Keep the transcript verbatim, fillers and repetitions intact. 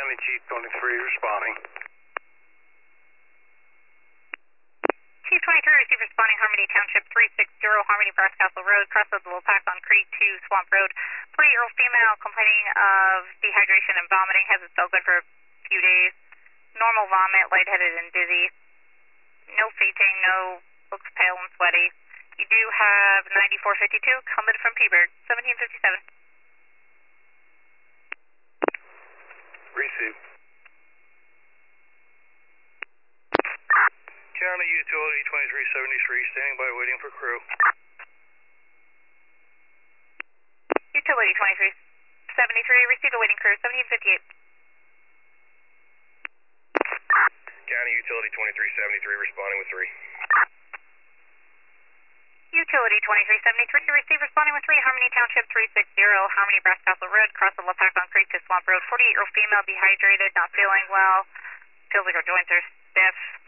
County Chief twenty-three responding. Chief twenty-three, receive responding Harmony Township three sixty, Harmony Brass Castle Road, cross of the Lopac on Creek to Swamp Road. forty-year-old female complaining of dehydration and vomiting, hasn't felt good for a few days. Normal vomit, lightheaded and dizzy. No fainting, no, looks pale and sweaty. You do have ninety-four fifty-two, coming from P-Bird, seventeen fifty-seven. Receive. County Utility twenty-three seventy-three, standing by waiting for crew. Utility twenty-three seventy-three, receive a waiting crew, seventeen fifty-eight. County Utility twenty-three seventy-three, responding with three. Utility twenty-three seventy-three, receive responding with three, Harmony Township three sixty, Harmony Brass Castle Road, cross of Lopac on Creek to Swamp Road. forty-eight-year-old female, dehydrated, not feeling well, feels like her joints are stiff.